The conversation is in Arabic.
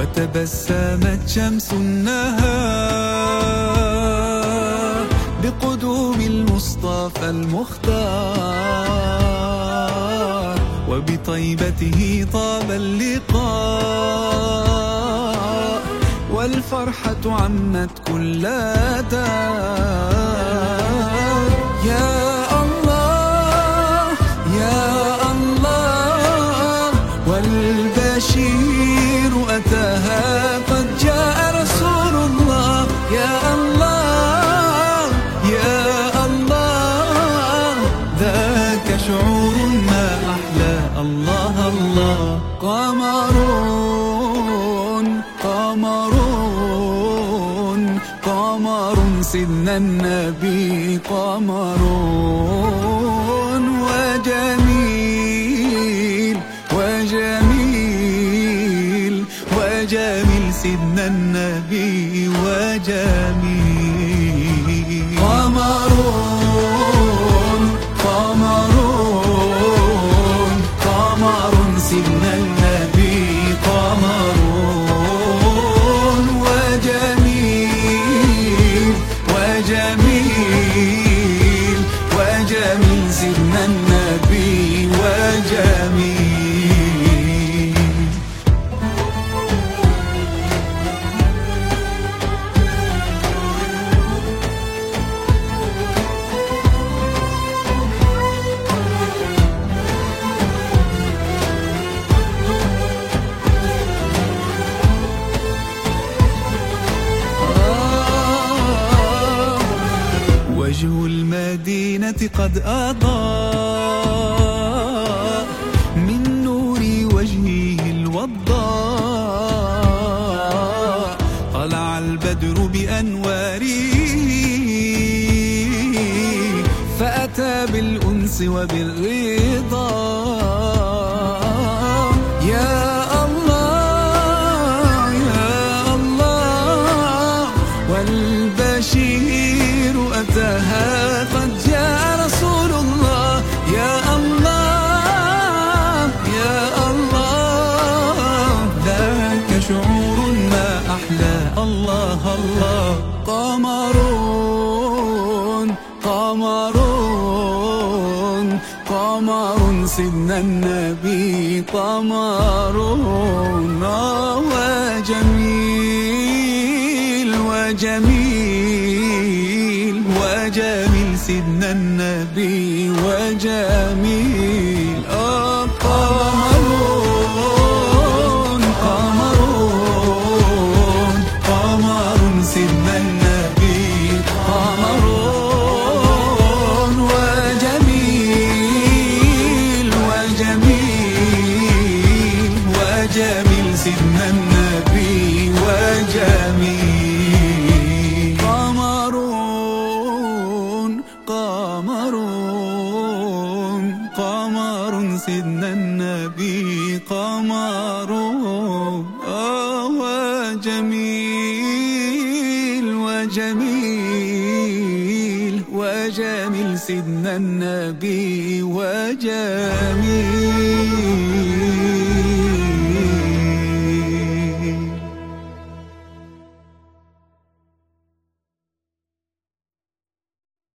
وتبسمت شمس النهار بقدوم المصطفى المختار، وبطيبته طاب اللقاء، والفرحة عمت كل دار. يا الله يا الله، والبشير أتاها قد جاء رسول الله. يا الله يا الله، ذاك شعور ما أحلى. الله الله، قمرون قمرون قمر سيدنا النبي، قمرون وجميل وجميل وجميل سيدنا النبي وجميل. قمرون قمرون قمر سيدنا النبي، قمرون وجميل وجميل وجميل سيدنا النبي وجميل. وجه المدينة قد أضاء من نور وجهه الوضاء، طلع البدر بأنواره فأتى بالأنس وبالرضا. يا الله يا الله، والبشير أتاها قد جاء رسول الله. يا الله يا الله، ذاك شعور ما أحلى. الله الله، قمرون قمرون قمر سيدنا النبي، قمرون وجميل وجميل وجميل سيدنا النبي وجميل. قمرون قمرون قمر سيدنا النبي، قمرون وجميل وجميل وجميل سيدنا النبي وجميل. قمرون قمرون قمر سيدنا النبي، قمرون وجميل وجميل وجميل سيدنا النبي وجميل.